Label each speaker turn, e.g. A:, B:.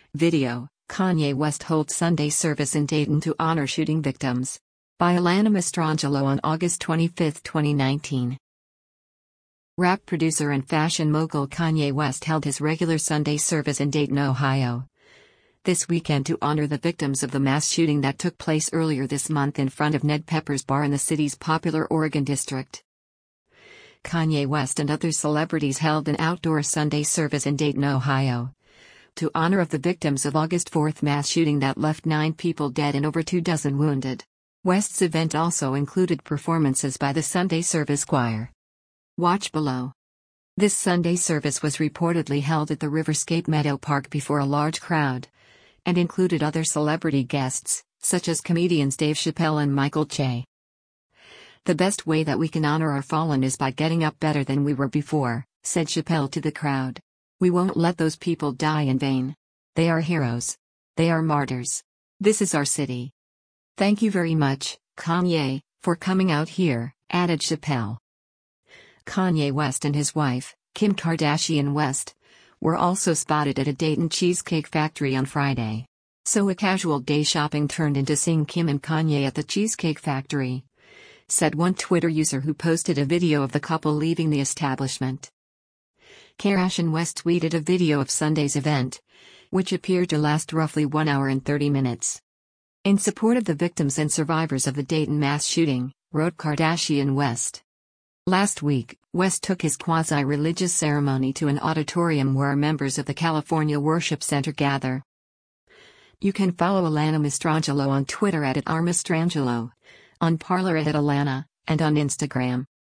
A: Video: Kanye West holds Sunday service in Dayton to honor shooting victims. By Alana Mastrangelo on August 25, 2019. Rap producer and fashion mogul Kanye West held his regular Sunday service in Dayton, Ohio, this weekend to honor the victims of the mass shooting that took place earlier this month in front of Ned Pepper's Bar in the city's popular Oregon district. Kanye West and other celebrities held an outdoor Sunday service in Dayton, Ohio, to honor of the victims of August 4th mass shooting that left 9 people dead and over 24 wounded. West's event also included performances by the Sunday Service Choir. Watch below. This Sunday service was reportedly held at the Riverscape Meadow Park before a large crowd, and included other celebrity guests, such as comedians Dave Chappelle and Michael Che. "The best way that we can honor our fallen is by getting up better than we were before," said Chappelle to the crowd. "We won't let those people die in vain. They are heroes. They are martyrs. This is our city. Thank you very much, Kanye, for coming out here," added Chappelle. Kanye West and his wife, Kim Kardashian West, were also spotted at a Dayton cheesecake factory on Friday. "So a casual day shopping turned into seeing Kim and Kanye at the cheesecake factory," said one Twitter user who posted a video of the couple leaving the establishment. Kardashian West tweeted a video of Sunday's event, which appeared to last roughly 1 hour and 30 minutes. "In support of the victims and survivors of the Dayton mass shooting," wrote Kardashian West. Last week, West took his quasi-religious ceremony to an auditorium where members of the California Worship Center gather. You can follow Alana Mastrangelo on Twitter @RMastrangelo, on Parler @Alana, and on Instagram